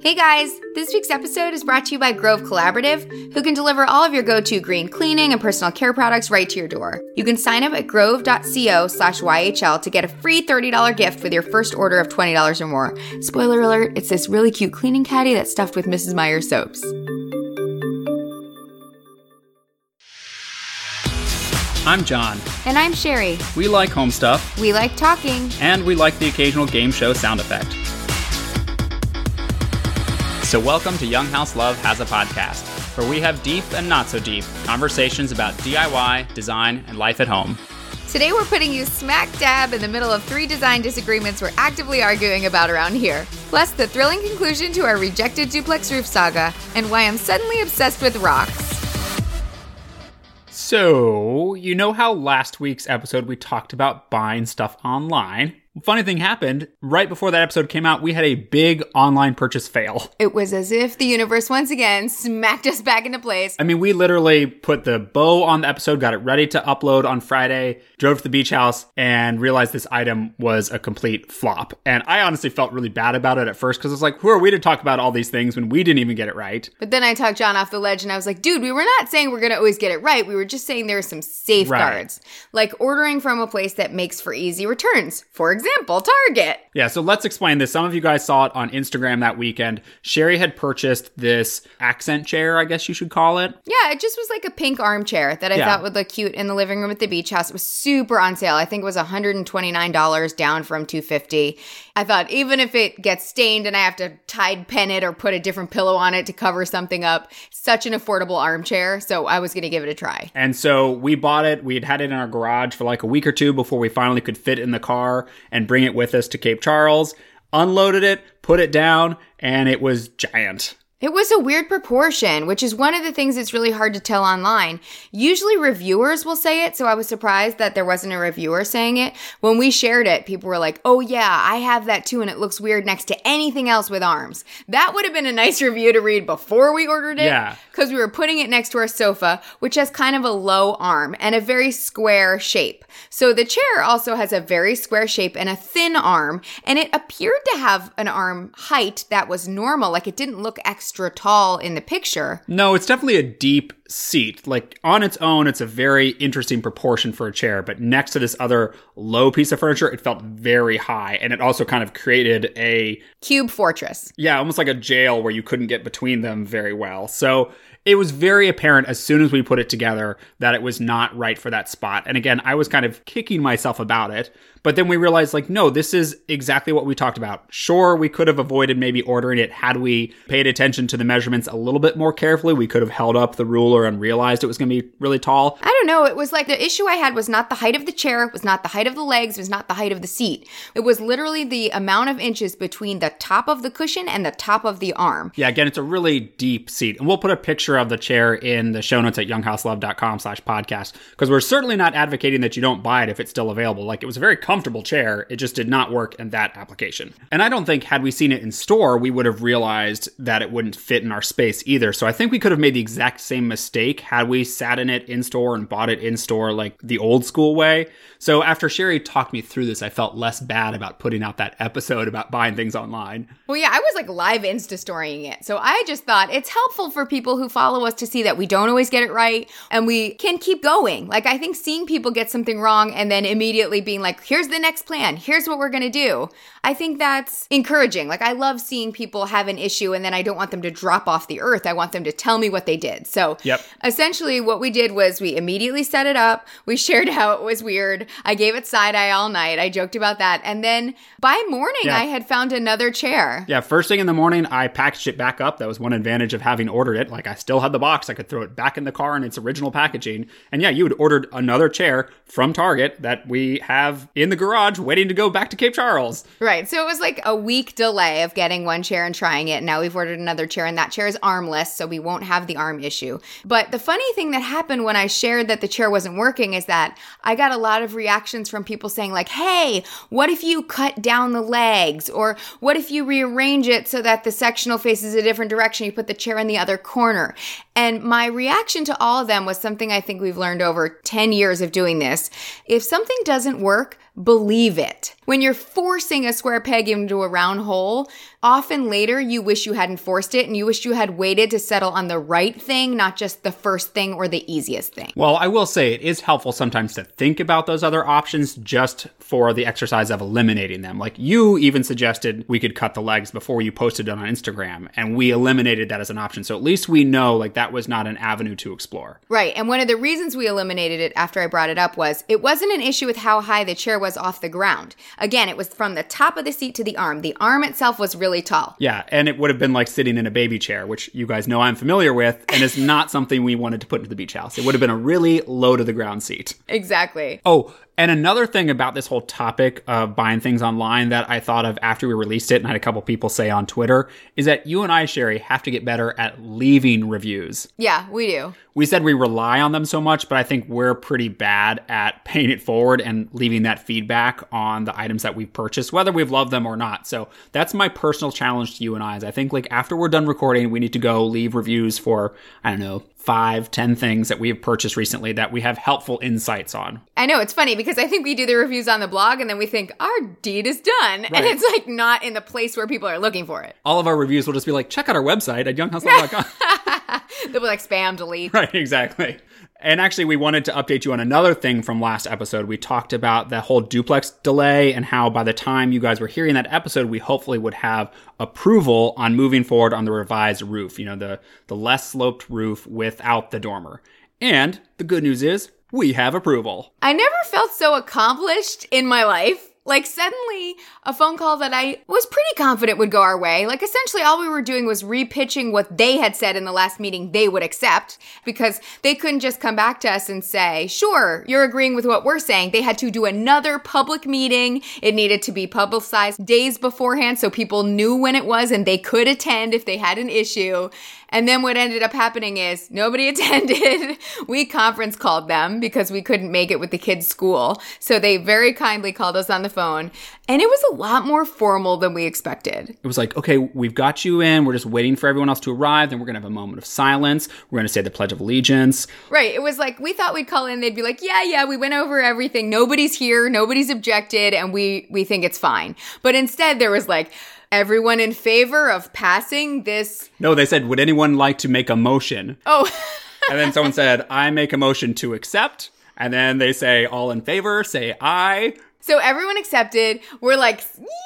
Hey guys, this week's episode is brought to you by Grove Collaborative, who can deliver all of your go-to green cleaning and personal care products right to your door. You can sign up at grove.co/YHL to get a free $30 gift with your first order of $20 or more. Spoiler alert, it's this really cute cleaning caddy that's stuffed with Mrs. Meyer's soaps. I'm John. And I'm Sherry. We like home stuff. We like talking. And we like the occasional game show sound effect. So welcome to Young House Love Has a Podcast, where we have deep and not so deep conversations about DIY, design, and life at home. Today we're putting you smack dab in the middle of 3 design disagreements we're actively arguing about around here. Plus the thrilling conclusion to our rejected duplex roof saga, and why I'm suddenly obsessed with rocks. So, you know how last week's episode we talked about buying stuff online? Funny thing happened, right before that episode came out, we had a big online purchase fail. It was as if the universe once again smacked us back into place. I mean, we literally put the bow on the episode, got it ready to upload on Friday, drove to the beach house, and realized this item was a complete flop. And I honestly felt really bad about it at first, because I was like, who are we to talk about all these things when we didn't even get it right? But then I talked John off the ledge, and I was like, dude, we were not saying we're going to always get it right. We were just saying there are some safeguards, like ordering from a place that makes for easy returns. For example, Target. Yeah, so let's explain this. Some of you guys saw it on Instagram that weekend. Sherry had purchased this accent chair, I guess you should call it. Yeah, it just was like a pink armchair that I thought would look cute in the living room at the beach house. It was super on sale. I think it was $129 down from $250. I thought even if it gets stained and I have to Tide pen it or put a different pillow on it to cover something up, such an affordable armchair. So I was going to give it a try. And so we bought it. We had it in our garage for like a week or two before we finally could fit in the car and bring it with us to Cape Charles, unloaded it, put it down, and it was giant. It was a weird proportion, which is one of the things that's really hard to tell online. Usually reviewers will say it, so I was surprised that there wasn't a reviewer saying it. When we shared it, people were like, oh yeah, I have that too, and it looks weird next to anything else with arms. That would have been a nice review to read before we ordered it. Yeah. Because we were putting it next to our sofa, which has kind of a low arm and a very square shape. So the chair also has a very square shape and a thin arm, and it appeared to have an arm height that was normal, like it didn't look extra tall in the picture. No, it's definitely a deep seat. Like on its own, it's a very interesting proportion for a chair, but next to this other low piece of furniture, it felt very high, and it also kind of created a cube fortress. Yeah, almost like a jail where you couldn't get between them very well. So it was very apparent as soon as we put it together that it was not right for that spot. And again, I was kind of kicking myself about it. But then we realized, like, no, this is exactly what we talked about. Sure, we could have avoided maybe ordering it had we paid attention to the measurements a little bit more carefully. We could have held up the ruler and realized it was going to be really tall. I don't know. It was like the issue I had was not the height of the chair, it was not the height of the legs, it was not the height of the seat. It was literally the amount of inches between the top of the cushion and the top of the arm. Yeah, again, it's a really deep seat. And we'll put a picture of the chair in the show notes at younghouselove.com/podcast, because we're certainly not advocating that you don't buy it if it's still available. Like, it was a very comfortable chair. It just did not work in that application. And I don't think had we seen it in store, we would have realized that it wouldn't fit in our space either. So I think we could have made the exact same mistake had we sat in it in store and bought it in store like the old school way. So after Sherry talked me through this, I felt less bad about putting out that episode about buying things online. Well, yeah, I was like live Insta-storying it. So I just thought it's helpful for people who follow us to see that we don't always get it right and we can keep going. Like, I think seeing people get something wrong and then immediately being like, here's the next plan, here's what we're going to do. I think that's encouraging. Like, I love seeing people have an issue and then I don't want them to drop off the earth. I want them to tell me what they did. So essentially what we did was we immediately set it up. We shared how it was weird. I gave it side eye all night. I joked about that. And then by morning, I had found another chair. Yeah, first thing in the morning, I packaged it back up. That was one advantage of having ordered it. Like, I still had the box. I could throw it back in the car in its original packaging. And yeah, you had ordered another chair from Target that we have in the garage waiting to go back to Cape Charles. Right. So it was like a week delay of getting one chair and trying it. Now we've ordered another chair, and that chair is armless, so we won't have the arm issue. But the funny thing that happened when I shared that the chair wasn't working is that I got a lot of reactions from people saying like, hey, what if you cut down the legs? Or what if you rearrange it so that the sectional faces a different direction? You put the chair in the other corner. And my reaction to all of them was something I think we've learned over 10 years of doing this. If something doesn't work, believe it. When you're forcing a square peg into a round hole, often later you wish you hadn't forced it and you wish you had waited to settle on the right thing, not just the first thing or the easiest thing. Well, I will say it is helpful sometimes to think about those other options just for the exercise of eliminating them. Like you even suggested we could cut the legs before you posted it on Instagram, and we eliminated that as an option. So at least we know like that was not an avenue to explore. Right. And one of the reasons we eliminated it after I brought it up was it wasn't an issue with how high the chair was off the ground. Again, it was from the top of the seat to the arm. The arm itself was really tall. Yeah, and it would have been like sitting in a baby chair, which you guys know I'm familiar with, and is not something we wanted to put into the beach house. It would have been a really low to the ground seat. Exactly. Oh, and another thing about this whole topic of buying things online that I thought of after we released it and had a couple people say on Twitter is that you and I, Sherry, have to get better at leaving reviews. Yeah, we do. We said we rely on them so much, but I think we're pretty bad at paying it forward and leaving that feedback on the items that we've purchased, whether we've loved them or not. So that's my personal challenge to you and I is I think like after we're done recording, we need to go leave reviews for, 5-10 things that we have purchased recently that we have helpful insights on. I know, it's funny because I think we do the reviews on the blog and then we think our deed is done. Right. And it's like not in the place where people are looking for it. All of our reviews will just be like, check out our website at younghouselove.com. They'll be like spam, delete. Right, exactly. And actually, we wanted to update you on another thing from last episode. We talked about the whole duplex delay and how by the time you guys were hearing that episode, we hopefully would have approval on moving forward on the revised roof, the less sloped roof without the dormer. And the good news is we have approval. I never felt so accomplished in my life. Like suddenly a phone call that I was pretty confident would go our way. Like essentially all we were doing was repitching what they had said in the last meeting they would accept because they couldn't just come back to us and say, sure, you're agreeing with what we're saying. They had to do another public meeting. It needed to be publicized days beforehand so people knew when it was and they could attend if they had an issue. And then what ended up happening is nobody attended. We conference called them because we couldn't make it with the kids' school. So they very kindly called us on the phone. And it was a lot more formal than we expected. It was like, okay, we've got you in. We're just waiting for everyone else to arrive. Then we're going to have a moment of silence. We're going to say the Pledge of Allegiance. Right. It was like, we thought we'd call in. They'd be like, yeah, we went over everything. Nobody's here. Nobody's objected. And we think it's fine. But instead there was like, everyone in favor of passing this? No, they said, would anyone like to make a motion? Oh. And then someone said, I make a motion to accept. And then they say, all in favor, say aye. So everyone accepted. We're like,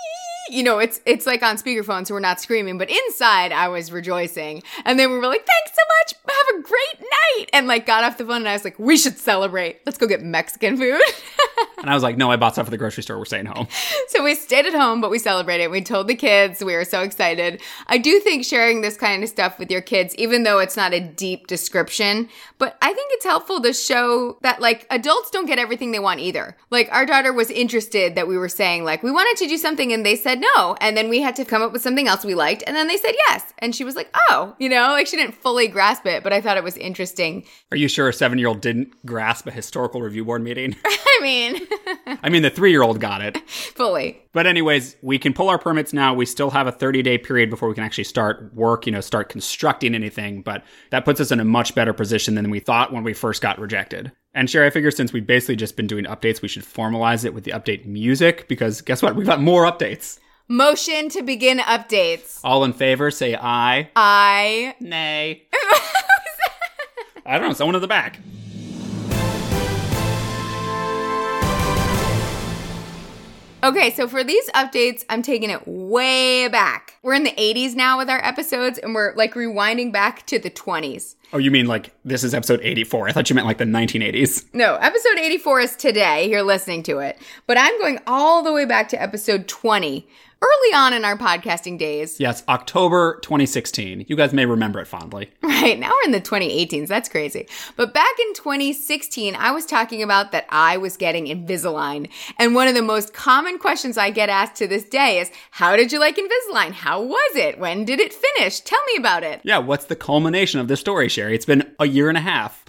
it's like on speakerphone, so we're not screaming. But inside, I was rejoicing. And then we were like, thanks so much. Have a great night. And like got off the phone and I was like, we should celebrate. Let's go get Mexican food. And I was like, no, I bought stuff at the grocery store. We're staying home. So we stayed at home, but we celebrated. We told the kids. We were so excited. I do think sharing this kind of stuff with your kids, even though it's not a deep description, but I think it's helpful to show that like adults don't get everything they want either. Like our daughter was interested that we were saying like, we wanted to do something and they said no. And then we had to come up with something else we liked. And then they said yes. And she was like, oh, like she didn't fully grasp it, but I thought it was interesting. Are you sure a 7-year-old didn't grasp a historical review board meeting? I mean, the 3-year-old got it. Fully. But anyways, we can pull our permits now. We still have a 30-day period before we can actually start work, start constructing anything. But that puts us in a much better position than we thought when we first got rejected. And Sherry, I figure since we've basically just been doing updates, we should formalize it with the update music because guess what? We've got more updates. Motion to begin updates. All in favor, say aye. Aye. Nay. I don't know, someone in the back. Okay, so for these updates, I'm taking it way back. We're in the 80s now with our episodes, and we're like rewinding back to the 20s. Oh, you mean like this is episode 84? I thought you meant like the 1980s. No, episode 84 is today. You're listening to it. But I'm going all the way back to episode 20. Early on in our podcasting days. Yes, October 2016. You guys may remember it fondly. Right, now we're in the 2018s. That's crazy. But back in 2016, I was talking about that I was getting Invisalign. And one of the most common questions I get asked to this day is, how did you like Invisalign? How was it? When did it finish? Tell me about it. Yeah, what's the culmination of this story, Sherry? It's been a year and a half.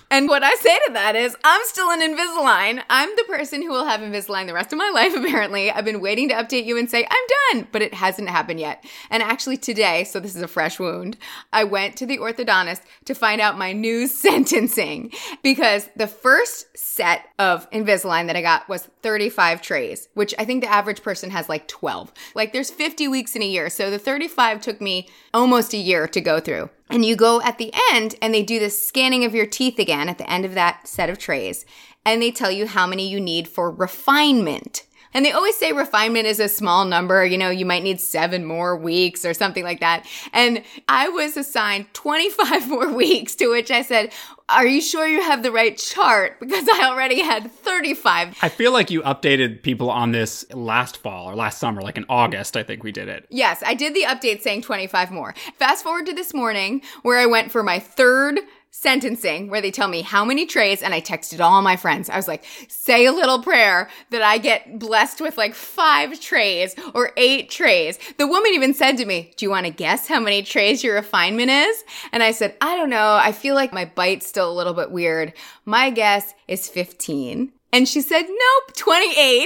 And what I say to that is, I'm still in Invisalign. I'm the person who will have Invisalign the rest of my life, apparently. I've been waiting to update you and say, I'm done, but it hasn't happened yet. And actually today, so this is a fresh wound, I went to the orthodontist to find out my new sentencing because the first set of Invisalign that I got was 35 trays, which I think the average person has like 12. Like there's 50 weeks in a year. So the 35 took me almost a year to go through. And you go at the end and they do this scanning of your teeth again at the end of that set of trays. And they tell you how many you need for refinement. And they always say refinement is a small number. You know, you might need 7 more weeks or something like that. And I was assigned 25 more weeks, to which I said, are you sure you have the right chart? Because I already had 35. I feel like you updated people on this last fall or last summer, like in August, I think we did it. Yes, I did the update saying 25 more. Fast forward to this morning where I went for my third sentencing where they tell me how many trays, and I texted all my friends. I was like, say a little prayer that I get blessed with like 5 trays or 8 trays. The woman even said to me, do you want to guess how many trays your refinement is? And I said, I don't know. I feel like my bite's still a little bit weird. My guess is 15. And she said, nope, 28.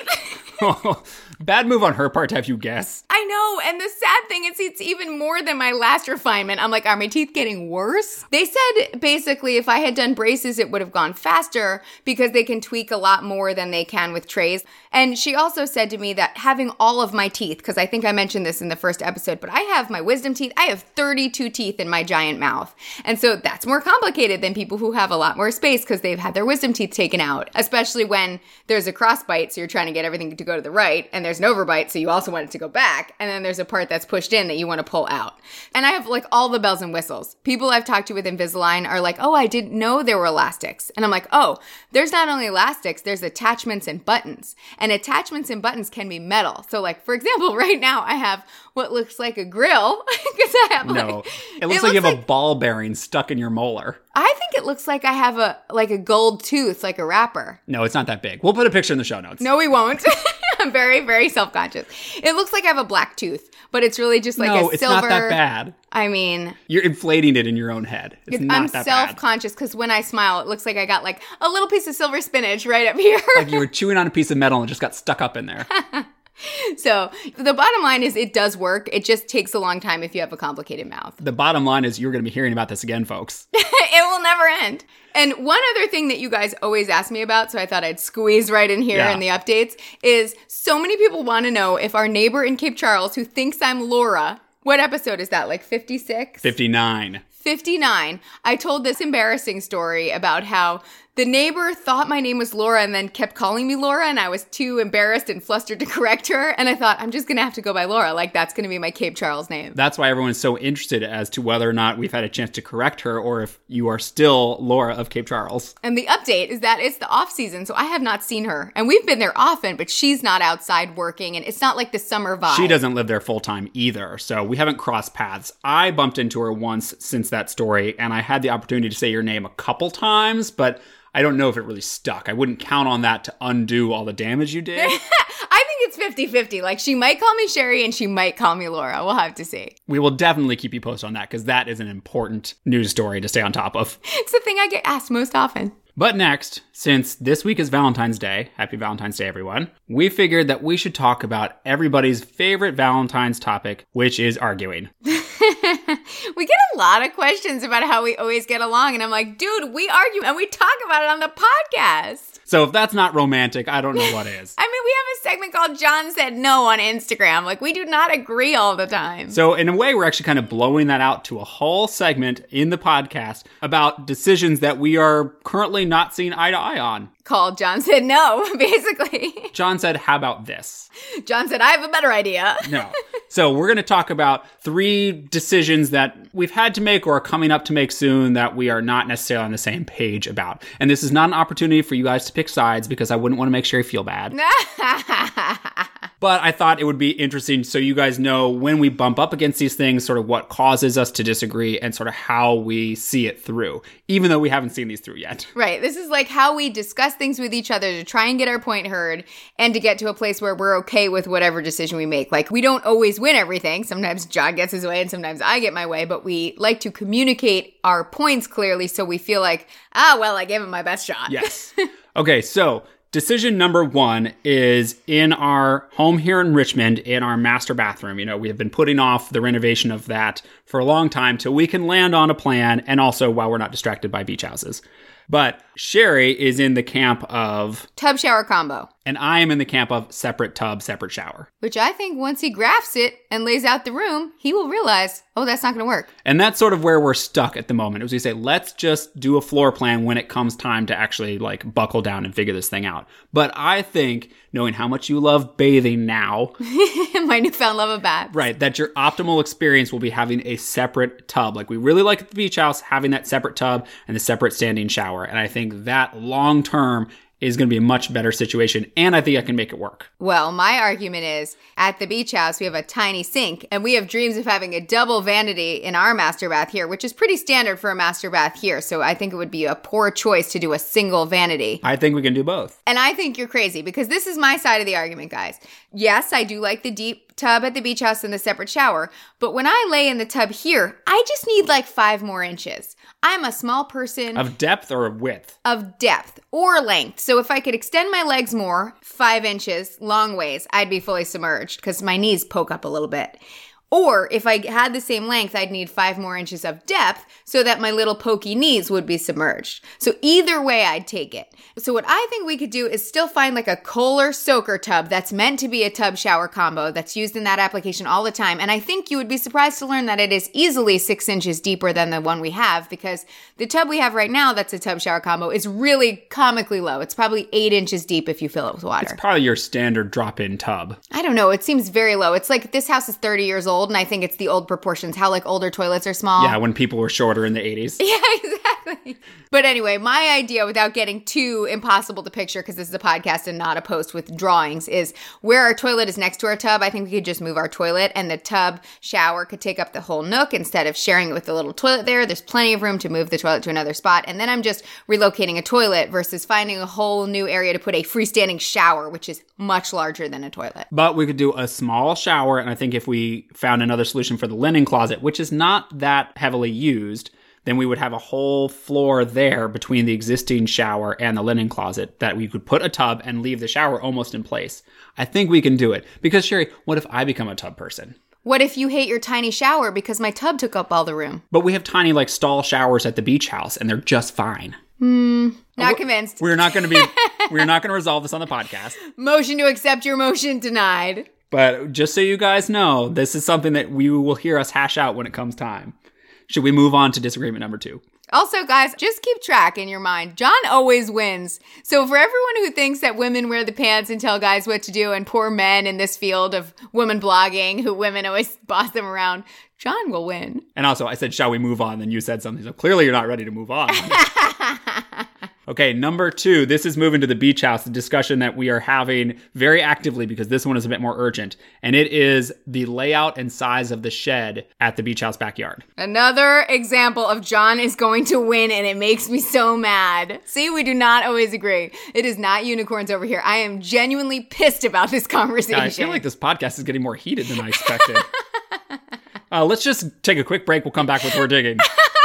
Bad move on her part to have you guess. I know. And the sad thing is it's even more than my last refinement. I'm like, are my teeth getting worse? They said basically if I had done braces, it would have gone faster because they can tweak a lot more than they can with trays. And she also said to me that having all of my teeth, because I think I mentioned this in the first episode, but I have my wisdom teeth. I have 32 teeth in my giant mouth. And so that's more complicated than people who have a lot more space because they've had their wisdom teeth taken out, especially when there's a crossbite. So you're trying to get everything to go to the right, and there's an overbite, so you also want it to go back. And then there's a part that's pushed in that you want to pull out. And I have like all the bells and whistles. People I've talked to with Invisalign are like, oh, I didn't know there were elastics. And I'm like, oh, there's not only elastics, there's attachments and buttons. And attachments and buttons can be metal. So like, for example, right now I have what looks like a grill because I have No, it looks like you have a ball bearing stuck in your molar. I think it looks like I have a gold tooth, like a wrapper. No, it's not that big. We'll put a picture in the show notes. No, we won't. I'm very, very self-conscious. It looks like I have a black tooth, but it's really just like a silver. No, it's not that bad. I mean, you're inflating it in your own head. It's not that bad. I'm self-conscious because when I smile, it looks like I got like a little piece of silver spinach right up here. Like you were chewing on a piece of metal and it just got stuck up in there. So the bottom line is it does work. It just takes a long time if you have a complicated mouth. The bottom line is you're going to be hearing about this again, folks. It will never end. And one other thing that you guys always ask me about, so I thought I'd squeeze right in here in the updates, is so many people want to know if our neighbor in Cape Charles who thinks I'm Laura, what episode is that, like 56? 59. 59. I told this embarrassing story about how the neighbor thought my name was Laura and then kept calling me Laura, and I was too embarrassed and flustered to correct her. And I thought, I'm just going to have to go by Laura. Like, that's going to be my Cape Charles name. That's why everyone's so interested as to whether or not we've had a chance to correct her or if you are still Laura of Cape Charles. And the update is that it's the off season, so I have not seen her. And we've been there often, but she's not outside working, and it's not like the summer vibe. She doesn't live there full time either, so we haven't crossed paths. I bumped into her once since that story, and I had the opportunity to say your name a couple times, but I don't know if it really stuck. I wouldn't count on that to undo all the damage you did. I think it's 50-50. Like, she might call me Sherry and she might call me Laura. We'll have to see. We will definitely keep you posted on that because that is an important news story to stay on top of. It's the thing I get asked most often. But next, since this week is Valentine's Day, happy Valentine's Day, everyone, we figured that we should talk about everybody's favorite Valentine's topic, which is arguing. We get a lot of questions about how we always get along, and I'm like, dude, we argue and we talk about it on the podcast. So if that's not romantic, I don't know what is. I mean, we have a segment called John Said No on Instagram. Like, we do not agree all the time. So in a way, we're actually kind of blowing that out to a whole segment in the podcast about decisions that we are currently not seeing eye to eye on. Called John Said No, basically. John said, how about this? John said, I have a better idea. No. So we're going to talk about 3 decisions that we've had to make or are coming up to make soon that we are not necessarily on the same page about. And this is not an opportunity for you guys to pick sides because I wouldn't want to make Sherry feel bad. But I thought it would be interesting so you guys know when we bump up against these things, sort of what causes us to disagree and sort of how we see it through, even though we haven't seen these through yet. Right. This is like how we discuss things with each other to try and get our point heard and to get to a place where we're okay with whatever decision we make. Like, we don't always win everything. Sometimes John gets his way and sometimes I get my way, but we like to communicate our points clearly so we feel like, well, I gave him my best shot. Yes. Okay, so decision number 1 is in our home here in Richmond, in our master bathroom. You know, we have been putting off the renovation of that for a long time till we can land on a plan, and also while we're not distracted by beach houses. But Sherry is in the camp of tub shower combo. And I am in the camp of separate tub, separate shower. Which I think once he grafts it and lays out the room, he will realize, that's not going to work. And that's sort of where we're stuck at the moment. As we say, let's just do a floor plan when it comes time to actually like buckle down and figure this thing out. But I think, knowing how much you love bathing now. My newfound love of baths. Right, that your optimal experience will be having a separate tub. Like we really like at the beach house, having that separate tub and the separate standing shower. And I think that long term is going to be a much better situation, and I think I can make it work. Well, my argument is, at the beach house, we have a tiny sink, and we have dreams of having a double vanity in our master bath here, which is pretty standard for a master bath here, so I think it would be a poor choice to do a single vanity. I think we can do both. And I think you're crazy, because this is my side of the argument, guys. Yes, I do like the deep tub at the beach house and the separate shower, but when I lay in the tub here, I just need like 5 more inches. I'm a small person. Of depth or of width? Of depth or length. So if I could extend my legs more, 5 inches, long ways, I'd be fully submerged because my knees poke up a little bit. Or if I had the same length, I'd need 5 more inches of depth so that my little pokey knees would be submerged. So either way, I'd take it. So what I think we could do is still find like a Kohler soaker tub that's meant to be a tub shower combo that's used in that application all the time. And I think you would be surprised to learn that it is easily 6 inches deeper than the one we have, because the tub we have right now that's a tub shower combo is really comically low. It's probably 8 inches deep if you fill it with water. It's probably your standard drop-in tub. I don't know. It seems very low. It's like this house is 30 years old, and I think it's the old proportions, how like older toilets are small. Yeah, when people were shorter in the 80s. Yeah, exactly. But anyway, my idea, without getting too impossible to picture, because this is a podcast and not a post with drawings, is where our toilet is next to our tub, I think we could just move our toilet, and the tub shower could take up the whole nook instead of sharing it with the little toilet there. There's plenty of room to move the toilet to another spot. And then I'm just relocating a toilet versus finding a whole new area to put a freestanding shower, which is much larger than a toilet. But we could do a small shower, and I think if we found another solution for the linen closet, which is not that heavily used, then we would have a whole floor there between the existing shower and the linen closet that we could put a tub and leave the shower almost in place. I think we can do it. Because, Sherry, what if I become a tub person? What if you hate your tiny shower because my tub took up all the room? But we have tiny, like, stall showers at the beach house, and they're just fine. Not convinced. We're not going to resolve this on the podcast. Motion to accept your motion denied. But just so you guys know, this is something that we will hear us hash out when it comes time. Should we move on to disagreement number 2? Also, guys, just keep track in your mind. John always wins. So for everyone who thinks that women wear the pants and tell guys what to do, and poor men in this field of women blogging, who women always boss them around, John will win. And also, I said, shall we move on? Then you said something. So clearly you're not ready to move on. Okay, number 2, this is moving to the beach house, the discussion that we are having very actively because this one is a bit more urgent. And it is the layout and size of the shed at the beach house backyard. Another example of John is going to win, and it makes me so mad. See, we do not always agree. It is not unicorns over here. I am genuinely pissed about this conversation. I feel like this podcast is getting more heated than I expected. Let's just take a quick break. We'll come back with more digging.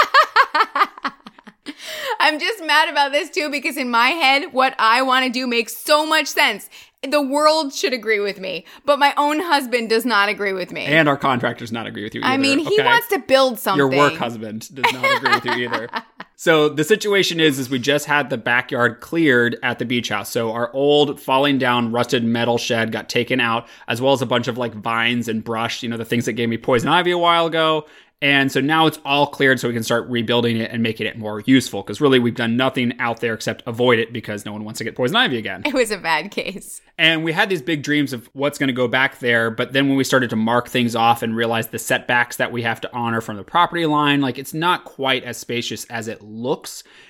I'm just mad about this too, because in my head, what I want to do makes so much sense. The world should agree with me, but my own husband does not agree with me. And our contractor does not agree with you either. I mean, he wants to build something. Your work husband does not agree with you either. So the situation is we just had the backyard cleared at the beach house. So our old falling down rusted metal shed got taken out, as well as a bunch of like vines and brush, the things that gave me poison ivy a while ago. And so now it's all cleared so we can start rebuilding it and making it more useful. Because really, we've done nothing out there except avoid it because no one wants to get poison ivy again. It was a bad case. And we had these big dreams of what's going to go back there. But then when we started to mark things off and realize the setbacks that we have to honor from the property line, like it's not quite as spacious as it looks.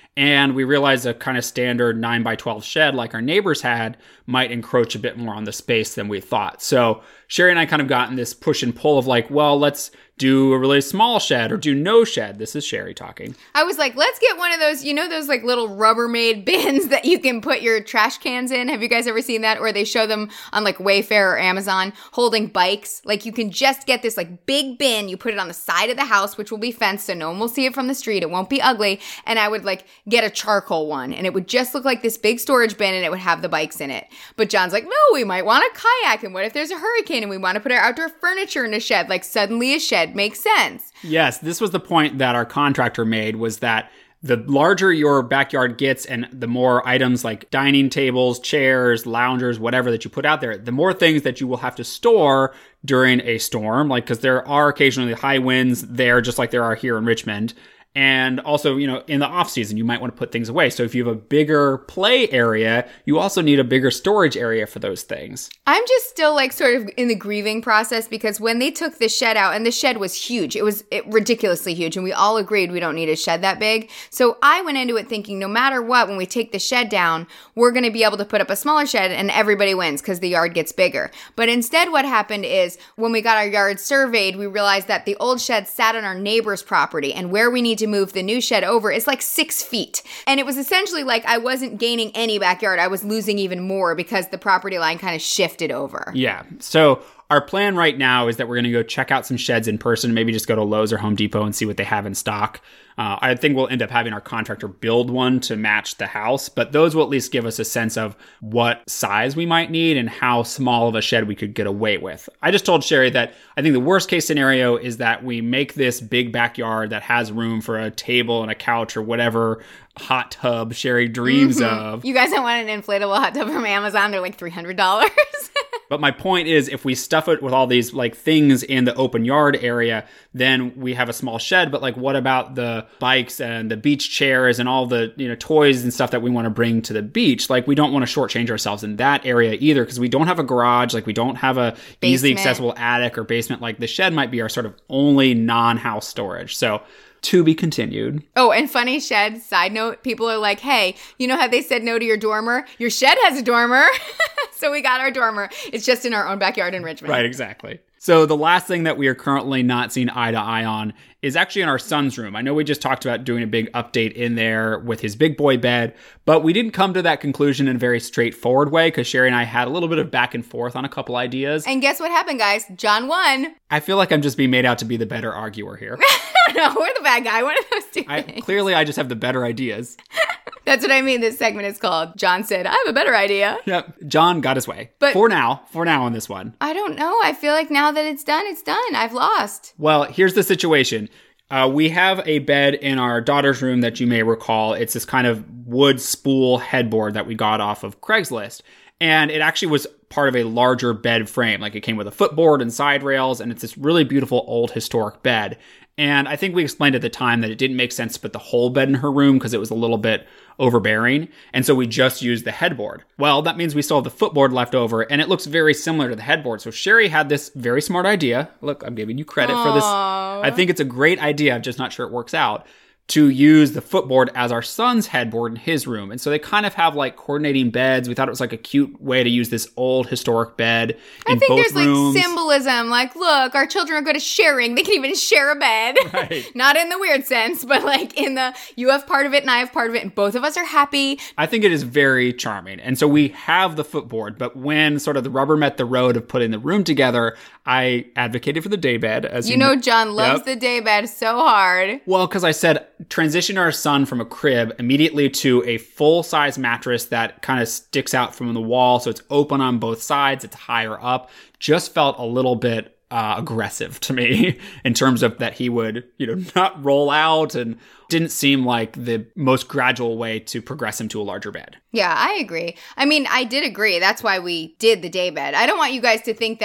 And we realized a kind of standard 9x12 shed like our neighbors had might encroach a bit more on the space than we thought. So Sherry and I kind of got in this push and pull of like, well, let's do a really small shed or do no shed. This is Sherry talking. I was like, let's get one of those, those like little Rubbermaid bins that you can put your trash cans in. Have you guys ever seen that? Or they show them on like Wayfair or Amazon holding bikes. Like you can just get this like big bin. You put it on the side of the house, which will be fenced so no one will see it from the street. It won't be ugly. And I would like get a charcoal one and it would just look like this big storage bin and it would have the bikes in it. But John's like, no, we might want a kayak. And what if there's a hurricane and we want to put our outdoor furniture in a shed? Like suddenly a shed makes sense. Yes, this was the point that our contractor made, was that the larger your backyard gets and the more items like dining tables, chairs, loungers, whatever that you put out there, the more things that you will have to store during a storm, like because there are occasionally high winds there, just like there are here in Richmond. And also, in the off season, you might want to put things away. So if you have a bigger play area, you also need a bigger storage area for those things. I'm just still like sort of in the grieving process because when they took the shed out, and the shed was huge, it was ridiculously huge. And we all agreed we don't need a shed that big. So I went into it thinking no matter what, when we take the shed down, we're going to be able to put up a smaller shed and everybody wins because the yard gets bigger. But instead what happened is when we got our yard surveyed, we realized that the old shed sat on our neighbor's property and where we need to move the new shed over is like 6 feet. And it was essentially like I wasn't gaining any backyard. I was losing even more because the property line kind of shifted over. Yeah. So our plan right now is that we're going to go check out some sheds in person, maybe just go to Lowe's or Home Depot and see what they have in stock. I think we'll end up having our contractor build one to match the house, but those will at least give us a sense of what size we might need and how small of a shed we could get away with. I just told Sherry that I think the worst case scenario is that we make this big backyard that has room for a table and a couch or whatever hot tub Sherry dreams of. You guys don't want an inflatable hot tub from Amazon? They're like $300. But my point is, if we stuff it with all these like things in the open yard area, then we have a small shed. But like, what about the bikes and the beach chairs and all the toys and stuff that we want to bring to the beach? Like, we don't want to shortchange ourselves in that area either, because we don't have a garage. Like, we don't have a easily accessible attic or basement. Like, the shed might be our sort of only non-house storage. So, to be continued. Oh, and funny shed side note, people are like, hey, you know how they said no to your dormer? Your shed has a dormer. So we got our dormer. It's just in our own backyard in Richmond. Right, exactly. So the last thing that we are currently not seeing eye to eye on is actually in our son's room. I know we just talked about doing a big update in there with his big boy bed, but we didn't come to that conclusion in a very straightforward way because Sherry and I had a little bit of back and forth on a couple ideas. And guess what happened, guys? John won. I feel like I'm just being made out to be the better arguer here. No, we're the bad guy. One of those two things. Clearly, I just have the better ideas. That's what I mean. This segment is called John Said, I have a better idea. Yep. John got his way. But for now on this one. I don't know. I feel like now that it's done, it's done. I've lost. Well, here's the situation. We have a bed in our daughter's room that you may recall. It's this kind of wood spool headboard that we got off of Craigslist. And it actually was part of a larger bed frame. Like, it came with a footboard and side rails, and it's this really beautiful old historic bed. And I think we explained at the time that it didn't make sense to put the whole bed in her room because it was a little bit overbearing. And so we just used the headboard. Well, that means we still have the footboard left over, and it looks very similar to the headboard. So Sherry had this very smart idea. Look, I'm giving you credit for this. I think it's a great idea. I'm just not sure it works out. To use the footboard as our son's headboard in his room. And so they kind of have like coordinating beds. We thought it was like a cute way to use this old historic bed in both rooms. I think there's like symbolism. Like, look, our children are good at sharing. They can even share a bed. Right. Not in the weird sense, but like in the, you have part of it and I have part of it and both of us are happy. I think it is very charming. And so we have the footboard, but when sort of the rubber met the road of putting the room together, I advocated for the daybed. As you know, John loves the daybed so hard. Well, because I said, transition our son from a crib immediately to a full-size mattress that kind of sticks out from the wall, so it's open on both sides, it's higher up, just felt a little bit aggressive to me in terms of that he would, not roll out, and didn't seem like the most gradual way to progress him to a larger bed. Yeah, I agree. I mean, I did agree. That's why we did the daybed. I don't want you guys to think that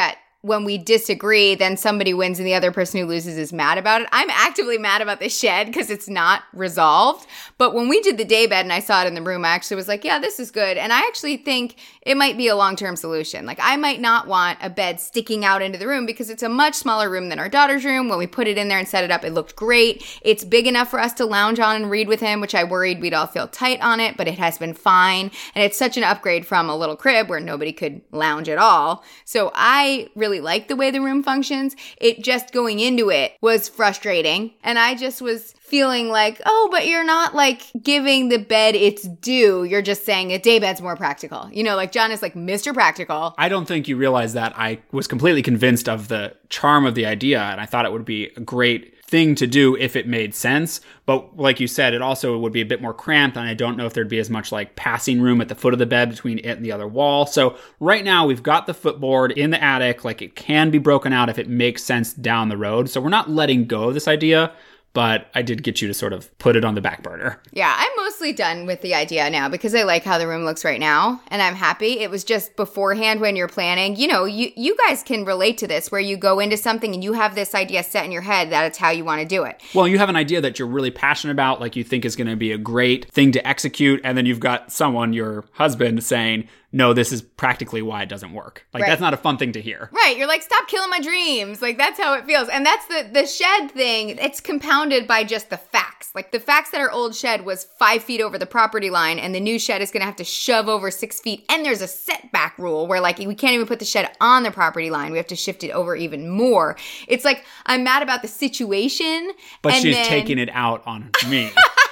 when we disagree, then somebody wins and the other person who loses is mad about it. I'm actively mad about the shed because it's not resolved. But when we did the day bed and I saw it in the room, I actually was like, yeah, this is good. And I actually think it might be a long-term solution. Like, I might not want a bed sticking out into the room because it's a much smaller room than our daughter's room. When we put it in there and set it up, it looked great. It's big enough for us to lounge on and read with him, which I worried we'd all feel tight on it, but it has been fine. And it's such an upgrade from a little crib where nobody could lounge at all. So I really like the way the room functions. It just going into it was frustrating. And I just was feeling like, oh, but you're not like giving the bed its due. You're just saying a day bed's more practical. You know, like John is like Mr. Practical. I don't think you realize that I was completely convinced of the charm of the idea, and I thought it would be a great thing to do if it made sense. But like you said, it also would be a bit more cramped, and I don't know if there'd be as much like passing room at the foot of the bed between it and the other wall. So right now we've got the footboard in the attic. Like, it can be broken out if it makes sense down the road. So we're not letting go of this idea, but I did get you to sort of put it on the back burner. Yeah, I'm mostly done with the idea now because I like how the room looks right now, and I'm happy. It was just beforehand when you're planning. You know, you guys can relate to this where you go into something and you have this idea set in your head that it's how you want to do it. Well, you have an idea that you're really passionate about, like you think is going to be a great thing to execute, and then you've got someone, your husband, saying, no, this is practically why it doesn't work. Like, That's not a fun thing to hear. Right. You're like, stop killing my dreams. Like, that's how it feels. And that's the shed thing. It's compounded by just the facts. Like, the facts that our old shed was 5 feet over the property line, and the new shed is going to have to shove over 6 feet. And there's a setback rule where, like, we can't even put the shed on the property line. We have to shift it over even more. It's like, I'm mad about the situation. But she's taking it out on me.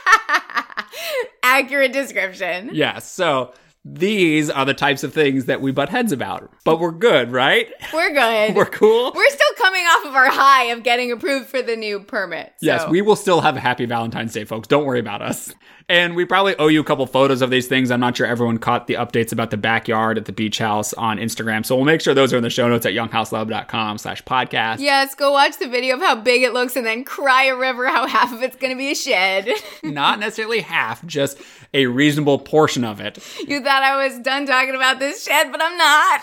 Accurate description. Yes. So these are the types of things that we butt heads about. But we're good, right? We're good. We're cool. We're still coming off of our high of getting approved for the new permit. So. Yes, we will still have a happy Valentine's Day, folks. Don't worry about us. And we probably owe you a couple photos of these things. I'm not sure everyone caught the updates about the backyard at the beach house on Instagram. So we'll make sure those are in the show notes at younghouselove.com/podcast. Yes, go watch the video of how big it looks and then cry a river how half of it's going to be a shed. Not necessarily half, just a reasonable portion of it. You thought I was done talking about this shed, but I'm not.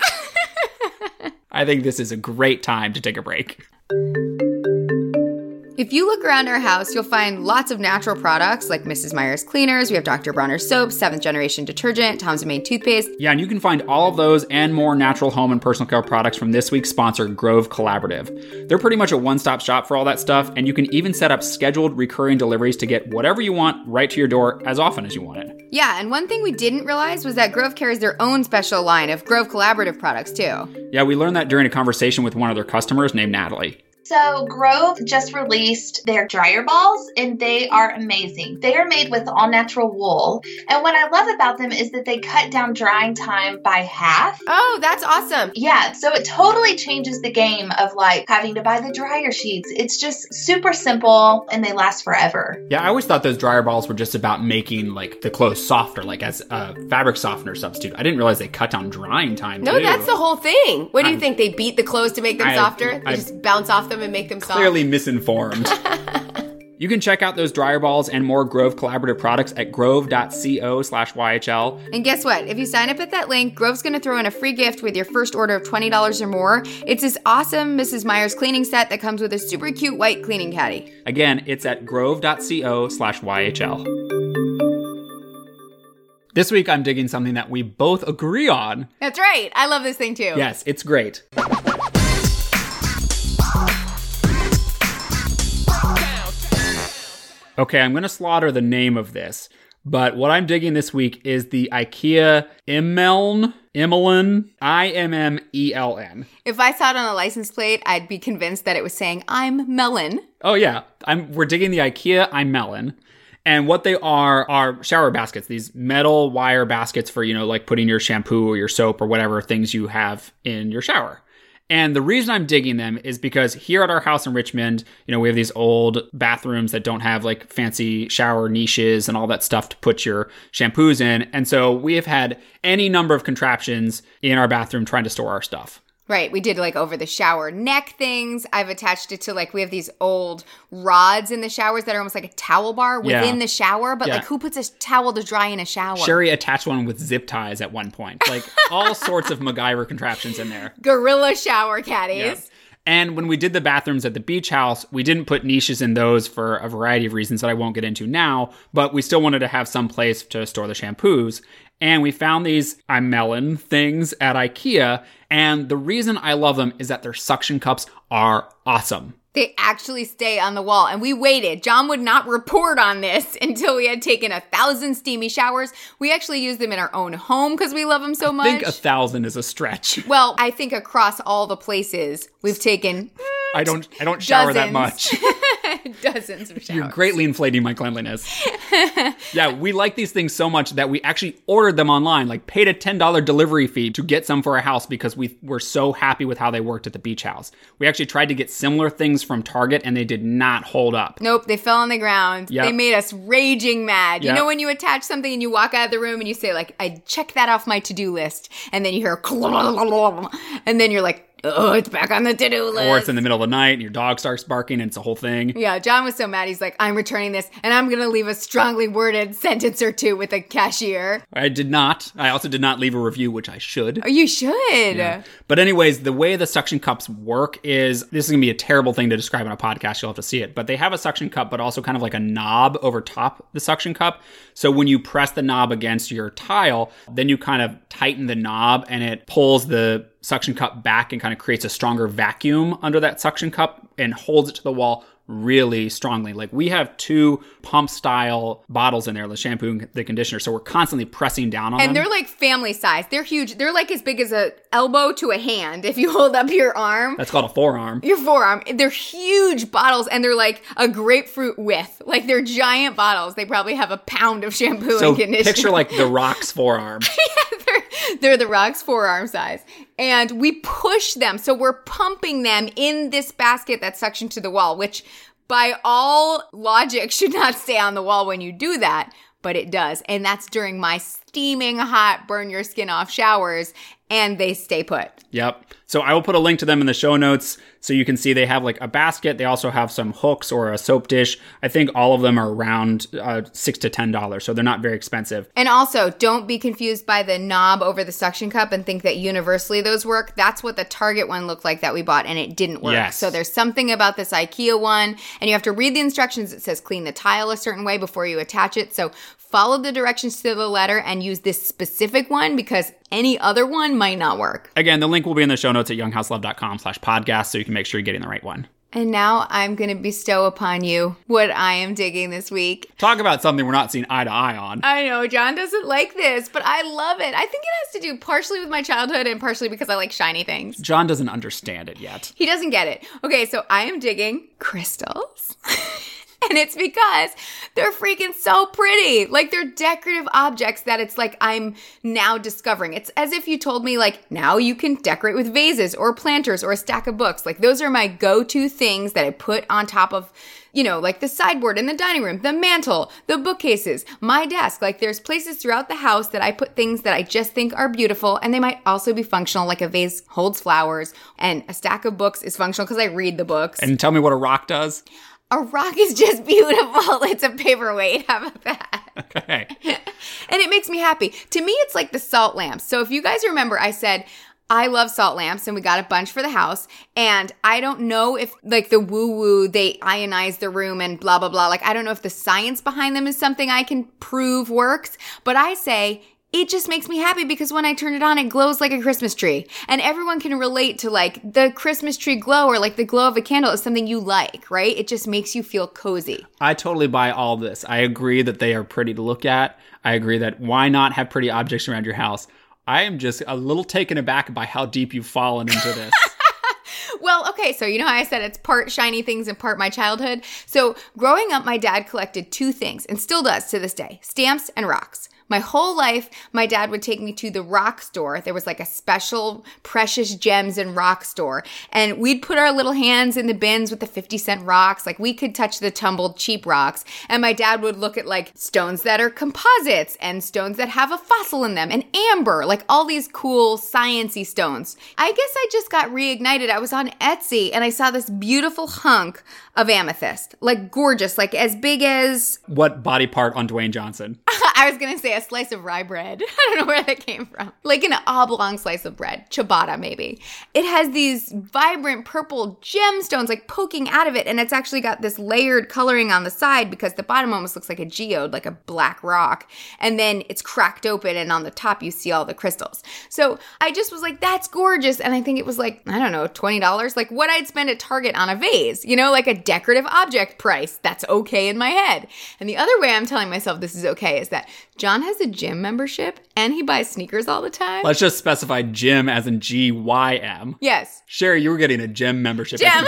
I think this is a great time to take a break. If you look around our house, you'll find lots of natural products like Mrs. Meyer's cleaners. We have Dr. Bronner soap, 7th generation detergent, Tom's of Maine toothpaste. Yeah, and you can find all of those and more natural home and personal care products from this week's sponsor, Grove Collaborative. They're pretty much a one-stop shop for all that stuff, and you can even set up scheduled recurring deliveries to get whatever you want right to your door as often as you want it. Yeah, and one thing we didn't realize was that Grove carries their own special line of Grove Collaborative products too. Yeah, we learned that during a conversation with one of their customers named Natalie. So Grove just released their dryer balls, and they are amazing. They are made with all natural wool. And what I love about them is that they cut down drying time by half. Oh, that's awesome. Yeah, so it totally changes the game of like having to buy the dryer sheets. It's just super simple and they last forever. Yeah, I always thought those dryer balls were just about making like the clothes softer, like as a fabric softener substitute. I didn't realize they cut down drying time No, too. that's the whole thing. What do you think? They beat the clothes to make them softer? They I just bounce off them and make them soft? Clearly misinformed. You can check out those dryer balls and more Grove Collaborative products at grove.co/YHL. And guess what? If you sign up at that link, Grove's going to throw in a free gift with your first order of $20 or more. It's this awesome Mrs. Meyer's cleaning set that comes with a super cute white cleaning caddy. Again, it's at grove.co/YHL. This week, I'm digging something that we both agree on. That's right. I love this thing too. Yes, it's great. Okay, I'm going to slaughter the name of this, but what I'm digging this week is the IKEA Immeln, IMMELN. If I saw it on a license plate, I'd be convinced that it was saying, I'm melon. Oh yeah, we're digging the IKEA Immeln. And what they are shower baskets, these metal wire baskets for, like putting your shampoo or your soap or whatever things you have in your shower. And the reason I'm digging them is because here at our house in Richmond, we have these old bathrooms that don't have like fancy shower niches and all that stuff to put your shampoos in. And so we have had any number of contraptions in our bathroom trying to store our stuff. Right. We did like over the shower neck things. I've attached it to like, we have these old rods in the showers that are almost like a towel bar within the shower. But like, who puts a towel to dry in a shower? Sherry attached one with zip ties at one point. Like all sorts of MacGyver contraptions in there. Gorilla shower caddies. Yeah. And when we did the bathrooms at the beach house, we didn't put niches in those for a variety of reasons that I won't get into now, but we still wanted to have some place to store the shampoos. And we found these Imelon things at IKEA. And the reason I love them is that their suction cups are awesome. They actually stay on the wall. And we waited. John would not report on this until we had taken 1,000 steamy showers. We actually use them in our own home because we love them so much. I think 1,000 is a stretch. Well, I think across all the places we've taken I don't shower dozens. that much. Dozens of showers. You're greatly inflating my cleanliness. Yeah, we like these things so much that we actually ordered them online, like paid a $10 delivery fee to get some for our house because we were so happy with how they worked at the beach house. We actually tried to get similar things from Target and they did not hold up. Nope, they fell on the ground. Yep. They made us raging mad. Yep. You know when you attach something and you walk out of the room and you say like, I check that off my to-do list. And then you hear and then you're like, oh, it's back on the to-do list. Or it's in the middle of the night and your dog starts barking and it's a whole thing. Yeah, John was so mad. He's like, I'm returning this and I'm going to leave a strongly worded sentence or two with the cashier. I did not. I also did not leave a review, which I should. Oh, you should. Yeah. But anyways, the way the suction cups work is, this is going to be a terrible thing to describe on a podcast. You'll have to see it. But they have a suction cup, but also kind of like a knob over top the suction cup. So when you press the knob against your tile, then you kind of tighten the knob and it pulls the suction cup back and kind of creates a stronger vacuum under that suction cup and holds it to the wall really strongly. Like we have 2 pump style bottles in there, the shampoo and the conditioner. So we're constantly pressing down on them. And they're like family size. They're huge. They're like as big as an elbow to a hand if you hold up your arm. That's called a forearm. Your forearm. They're huge bottles and they're like a grapefruit width. Like they're giant bottles. They probably have a pound of shampoo and conditioner. So picture like The Rock's forearm. They're The Rock's forearm size. And we push them. So we're pumping them in this basket that's suctioned to the wall, which by all logic should not stay on the wall when you do that. But it does. And that's during my steaming hot, burn your skin off showers. And they stay put. Yep. So I will put a link to them in the show notes so you can see they have like a basket. They also have some hooks or a soap dish. I think all of them are around $6 to $10, so they're not very expensive. And also, don't be confused by the knob over the suction cup and think that universally those work. That's what the Target one looked like that we bought, and it didn't work. Yes. So there's something about this IKEA one, and you have to read the instructions. It says clean the tile a certain way before you attach it. So follow the directions to the letter and use this specific one because any other one might not work. Again, the link will be in the show notes at younghouselove.com/podcast so you can make sure you're getting the right one. And now I'm going to bestow upon you what I am digging this week. Talk about something we're not seeing eye to eye on. I know, John doesn't like this, but I love it. I think it has to do partially with my childhood and partially because I like shiny things. John doesn't understand it yet. He doesn't get it. Okay, so I am digging crystals. And it's because they're freaking so pretty. Like they're decorative objects that it's like I'm now discovering. It's as if you told me like now you can decorate with vases or planters or a stack of books. Like those are my go-to things that I put on top of, you know, like the sideboard in the dining room, the mantle, the bookcases, my desk. Like there's places throughout the house that I put things that I just think are beautiful and they might also be functional. Like a vase holds flowers and a stack of books is functional because I read the books. And tell me what a rock does. A rock is just beautiful. It's a paperweight. How about that? Okay. And it makes me happy. To me, it's like the salt lamps. So if you guys remember, I said, I love salt lamps and we got a bunch for the house. And I don't know if like the woo-woo, they ionize the room and blah, blah, blah. Like I don't know if the science behind them is something I can prove works. But I say, it just makes me happy because when I turn it on, it glows like a Christmas tree. And everyone can relate to like the Christmas tree glow or like the glow of a candle is something you like, right? It just makes you feel cozy. I totally buy all this. I agree that they are pretty to look at. I agree that why not have pretty objects around your house? I am just a little taken aback by how deep you've fallen into this. Well, okay, so you know how I said it's part shiny things and part my childhood? So growing up, my dad collected 2 things and still does to this day, stamps and rocks. My whole life, my dad would take me to the rock store. There was like a special precious gems and rock store. And we'd put our little hands in the bins with the 50-cent rocks. Like we could touch the tumbled cheap rocks. And my dad would look at like stones that are composites and stones that have a fossil in them and amber, like all these cool science-y stones. I guess I just got reignited. I was on Etsy and I saw this beautiful hunk of amethyst, like gorgeous, like as big as... What body part on Dwayne Johnson? I was going to say a slice of rye bread. I don't know where that came from. Like an oblong slice of bread. Ciabatta, maybe. It has these vibrant purple gemstones like poking out of it. And it's actually got this layered coloring on the side because the bottom almost looks like a geode, like a black rock. And then it's cracked open and on the top you see all the crystals. So I just was like, that's gorgeous. And I think it was like, I don't know, $20. Like what I'd spend at Target on a vase. You know, like a decorative object price. That's okay in my head. And the other way I'm telling myself this is okay is that John has a gym membership and he buys sneakers all the time. Let's just specify gym as in GYM. Yes. Sherry, you were getting a gym membership. Gym.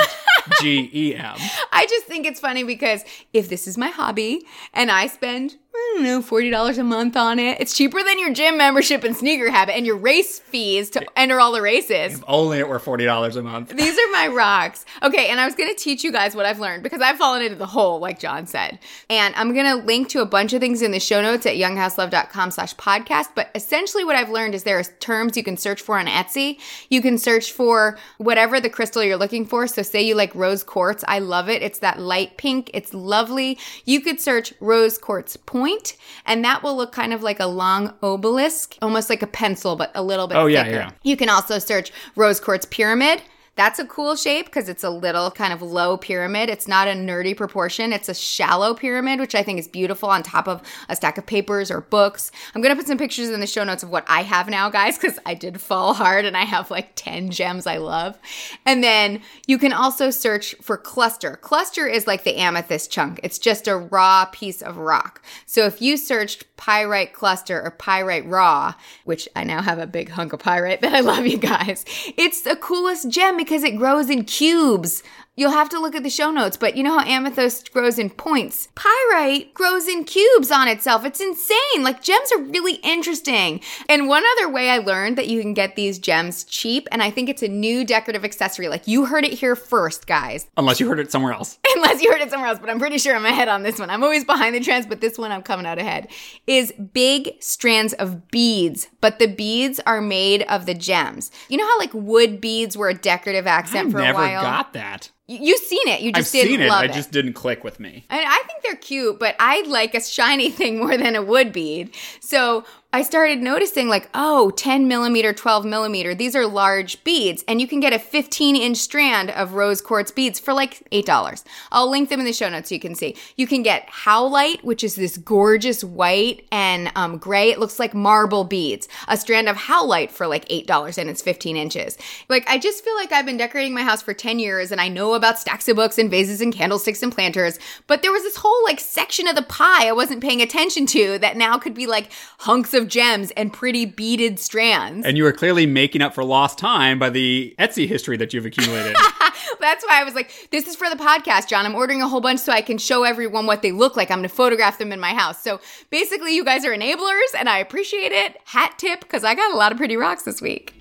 GEM. I just think it's funny because if this is my hobby and I spend, I don't know, $40 a month on it, it's cheaper than your gym membership and sneaker habit and your race fees to enter all the races. If only it were $40 a month. These are my rocks. Okay, and I was going to teach you guys what I've learned because I've fallen into the hole, like John said. And I'm going to link to a bunch of things in the show notes at younghouselove.com/podcast. But essentially what I've learned is there are terms you can search for on Etsy. You can search for whatever the crystal you're looking for. So say you like rose quartz. I love it. It's that light pink. It's lovely. You could search rose quartz point, and that will look kind of like a long obelisk, almost like a pencil, but a little bit thicker. Yeah. You can also search rose quartz pyramid. That's a cool shape because it's a little kind of low pyramid. It's not a nerdy proportion. It's a shallow pyramid, which I think is beautiful on top of a stack of papers or books. I'm going to put some pictures in the show notes of what I have now, guys, because I did fall hard and I have like 10 gems I love. And then you can also search for cluster. Cluster is like the amethyst chunk. It's just a raw piece of rock. So if you searched pyrite cluster or pyrite raw, which I now have a big hunk of pyrite that I love, you guys, it's the coolest gem because it grows in cubes. You'll have to look at the show notes, but you know how amethyst grows in points? Pyrite grows in cubes on itself. It's insane. Like, gems are really interesting. And one other way I learned that you can get these gems cheap, and I think it's a new decorative accessory. Like, you heard it here first, guys. Unless you heard it somewhere else. Unless you heard it somewhere else, but I'm pretty sure I'm ahead on this one. I'm always behind the trends, but this one I'm coming out ahead. Is big strands of beads, but the beads are made of the gems. You know how like wood beads were a decorative accent for a while? I never got that. You've seen it. You just didn't love it. I just didn't click with me. And I think they're cute, but I like a shiny thing more than a wood bead. So I started noticing like, oh, 10 millimeter, 12 millimeter. These are large beads. And you can get a 15-inch strand of rose quartz beads for like $8. I'll link them in the show notes so you can see. You can get howlite, which is this gorgeous white and gray. It looks like marble beads. A strand of howlite for like $8 and it's 15 inches. Like, I just feel like I've been decorating my house for 10 years and I know about stacks of books and vases and candlesticks and planters, but there was this whole like section of the pie I wasn't paying attention to that now could be like hunks of gems and pretty beaded strands. And you were clearly making up for lost time by the Etsy history that you've accumulated. That's why I was like, this is for the podcast, John. I'm ordering a whole bunch so I can show everyone what they look like. I'm going to photograph them in my house. So basically, you guys are enablers and I appreciate it. Hat tip, because I got a lot of pretty rocks this week.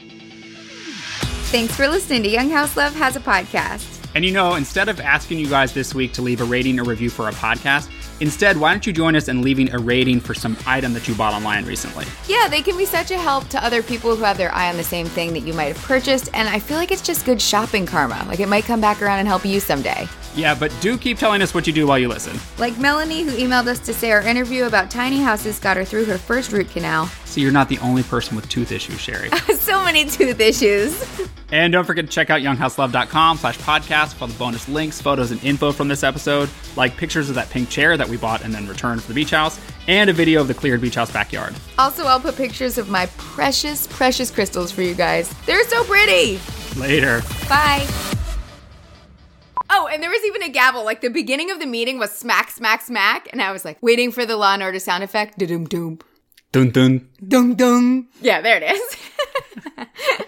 Thanks for listening to Young House Love Has a Podcast. And you know, instead of asking you guys this week to leave a rating or review for our podcast, instead, why don't you join us in leaving a rating for some item that you bought online recently? Yeah, they can be such a help to other people who have their eye on the same thing that you might have purchased, and I feel like it's just good shopping karma. Like, it might come back around and help you someday. Yeah, but do keep telling us what you do while you listen. Like Melanie, who emailed us to say our interview about tiny houses got her through her first root canal. So you're not the only person with tooth issues, Sherry. So many tooth issues. And don't forget to check out younghouselove.com/podcast for all the bonus links, photos, and info from this episode, like pictures of that pink chair that we bought and then returned for the beach house, and a video of the cleared beach house backyard. Also, I'll put pictures of my precious, precious crystals for you guys. They're so pretty. Later. Bye. Oh, and there was even a gavel. Like, the beginning of the meeting was smack, smack, smack. And I was like, waiting for the Law and Order sound effect. Da-dum-dum. Dun dun. Dun dun. Yeah, there it is.